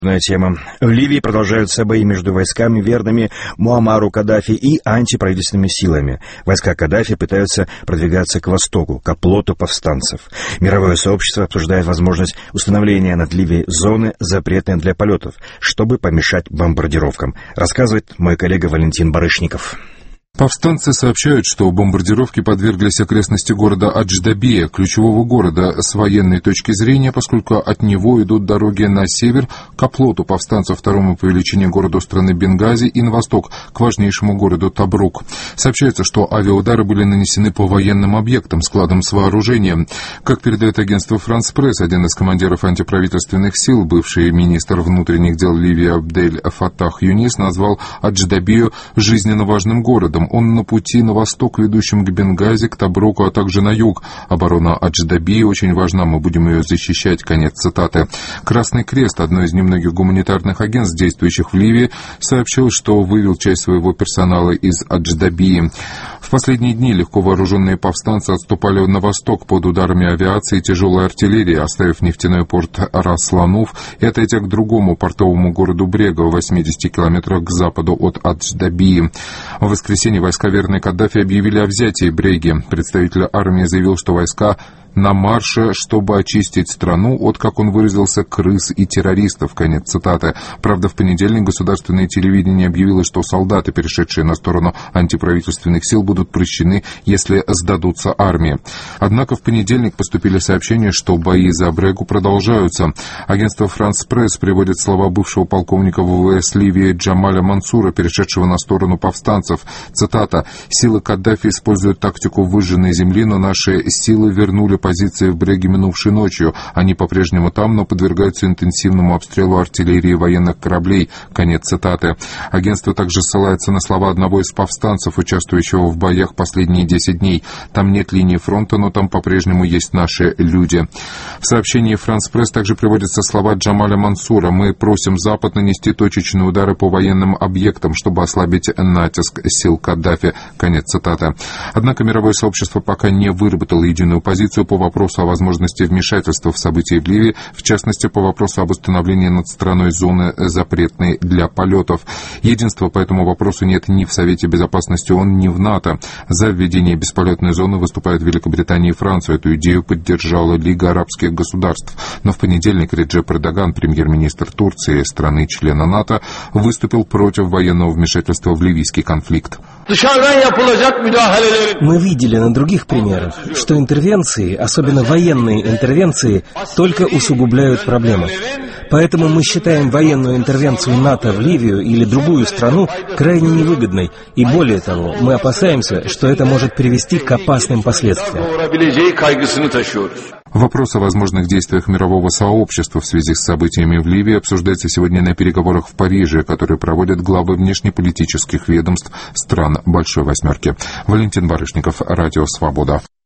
Тема. В Ливии продолжаются бои между войсками, верными Муаммару Каддафи, и антиправительственными силами. Войска Каддафи пытаются продвигаться к востоку, к оплоту повстанцев. Мировое сообщество обсуждает возможность установления над Ливией зоны, запретной для полетов, чтобы помешать бомбардировкам, рассказывает мой коллега Валентин Барышников. Повстанцы сообщают, что бомбардировки подверглись окрестности города Адждабия, ключевого города с военной точки зрения, поскольку от него идут дороги на север к оплоту повстанцев, второму по величине городу страны Бенгази, и на восток к важнейшему городу Табрук. Сообщается, что авиаудары были нанесены по военным объектам, складам с вооружением. Как передает агентство «Франс Пресс», один из командиров антиправительственных сил, бывший министр внутренних дел Ливии Абдель Фаттах Юнис, назвал Адждабию жизненно важным городом. Он на пути на восток, ведущем к Бенгази, к Табруку, а также на юг. Оборона Адждабии очень важна, мы будем ее защищать. Конец цитаты. Красный Крест, одно из немногих гуманитарных агентств, действующих в Ливии, сообщил, что вывел часть своего персонала из Адждабии. В последние дни легко вооруженные повстанцы отступали на восток под ударами авиации и тяжелой артиллерии, оставив нефтяной порт Раслануф и отойдя к другому портовому городу Брега в 80 километрах к западу от Адждабии. В воскресенье войска верные Каддафи объявили о взятии Бреги. Представитель армии заявил, что войска на марше, чтобы очистить страну от, как он выразился, крыс и террористов. Конец цитаты. Правда, в понедельник государственное телевидение объявило, что солдаты, перешедшие на сторону антиправительственных сил, будут прощены, если сдадутся армии. Однако в понедельник поступили сообщения, что бои за Брегу продолжаются. Агентство «Франс Пресс» приводит слова бывшего полковника ВВС Ливии Джамаля Мансура, перешедшего на сторону повстанцев. Цитата: «Силы Каддафи используют тактику выжженной земли, но наши силы вернули позиции в Бреге минувшей ночью. Они по-прежнему там, но подвергаются интенсивному обстрелу артиллерии и военных кораблей». Конец цитаты. Агентство также ссылается на слова одного из повстанцев, участвующего в боях последние 10 дней. «Там нет линии фронта, но там по-прежнему есть наши люди». В сообщении «Франс Пресс» также приводятся слова Джамаля Мансура: «Мы просим Запад нанести точечные удары по военным объектам, чтобы ослабить натиск сил Каддафи». Конец цитаты. Однако мировое сообщество пока не выработало единую позицию по вопросу о возможности вмешательства в события в Ливии, в частности, по вопросу об установлении над страной зоны, запретной для полетов. Единства по этому вопросу нет ни в Совете Безопасности ООН, ни в НАТО. За введение бесполетной зоны выступают Великобритания и Франция. Эту идею поддержала Лига арабских государств. Но в понедельник Реджеп Эрдоган, премьер-министр Турции, страны-члена НАТО, выступил против военного вмешательства в ливийский конфликт. Мы видели на других примерах, что интервенции, особенно военные интервенции, только усугубляют проблемы. Поэтому мы считаем военную интервенцию НАТО в Ливию или другую страну крайне невыгодной. И более того, мы опасаемся, что это может привести к опасным последствиям. Вопрос о возможных действиях мирового сообщества в связи с событиями в Ливии обсуждается сегодня на переговорах в Париже, которые проводят главы внешнеполитических ведомств стран Большой Восьмерки. Валентин Барышников, Радио Свобода.